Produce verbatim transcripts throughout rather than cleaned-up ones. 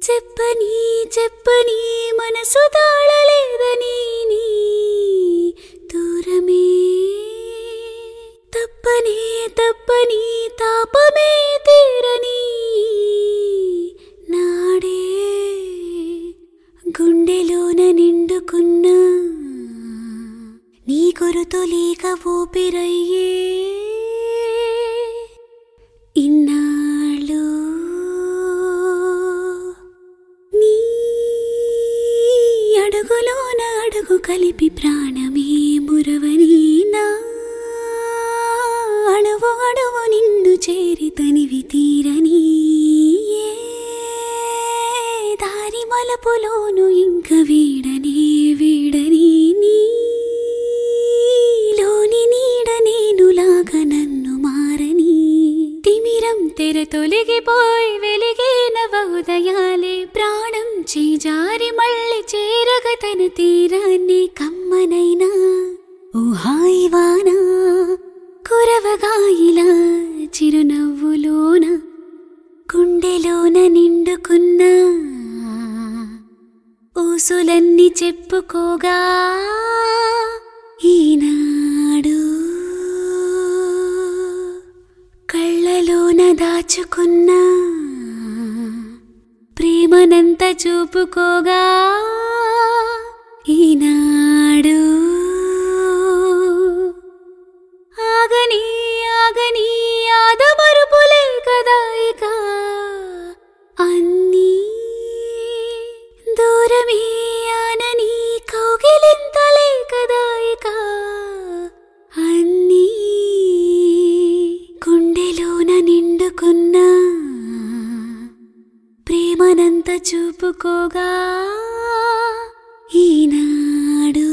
చెప్పని చెప్పని మనసు తాళలేదని నీ దూరమే తప్పనే తప్పని తాపమే తీరని నాడే గుండెలోన నిండుకున్న నీ కొరతో లేక ఊపిరయ్యే ఇన్నాళ్ళు నీ అడుగులోన అడుగు కలిపి ప్రాణమే మురవని నా అడువు అడువు నిన్ను చేరి తనివి తీరని దారి మలుపులోను ఇంక వీడని వీడని నీలోని నీడ నేనులాగా నన్ను మారని తిమిరం తెర తొలగిపోయి వెలిగే నవోదయాలే ప్రాణం చేజారి మళ్ళీ చేరగ తన తీరాన్ని కమ్మనైనా ఊహాయి వానా కురవగాయిలా చిరునవ్వులోన గుండెలోన నిండుకున్న ఊసులన్నీ చెప్పుకోగా ఈనాడు కళ్ళలోన దాచుకున్న ప్రేమనంత చూపుకోగా ఈనాడు ఆగని ఆగని ఆదమరుపులే కదా ఇక అన్నీ దూరమే ఆనని కౌగిలింతలే కదా ఇక అన్నీ గుండెలోన నిండుకున్న ప్రేమనంత చూపుకోగా ఈనాడు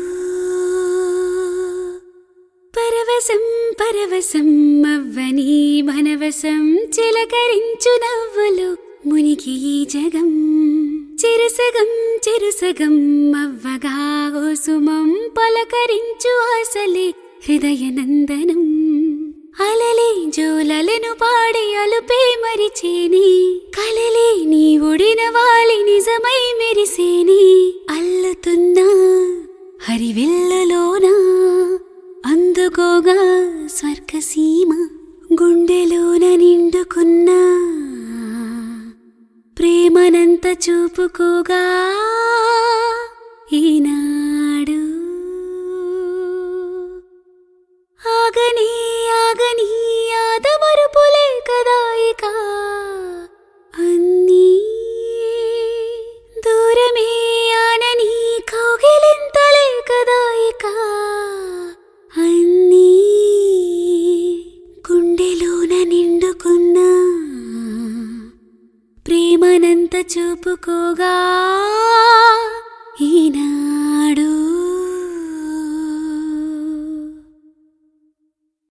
పరవశం పరవశం అవ్వని మనవశం చిలకరించు నవ్వులు మునికి ఈ జగం చిరుసగం చిరుసగం అవ్వగా ఓ సుమం పలకరించు ఆశలే హృదయ నందనం అలలే జోలలను పాడి అలుపే మరిచేని కలలే నీ ఒడిన వాలి నిజమై మెరిసేని అల్లుతున్నా హరివిల్లులోనా అందుకోగా స్వర్గసీమ గుండెలోన నిండుకున్న ప్రేమనంత చూపుకోగా ఈనాడు ఆగని ఆగని ఆదమరుపులే కదా ఇక అన్నీ దూరమే ఆనని కౌగిలింతలే కదా ఇక అన్నీ గుండెలోన నిండుకున్న ప్రేమనంత చూపుకోగా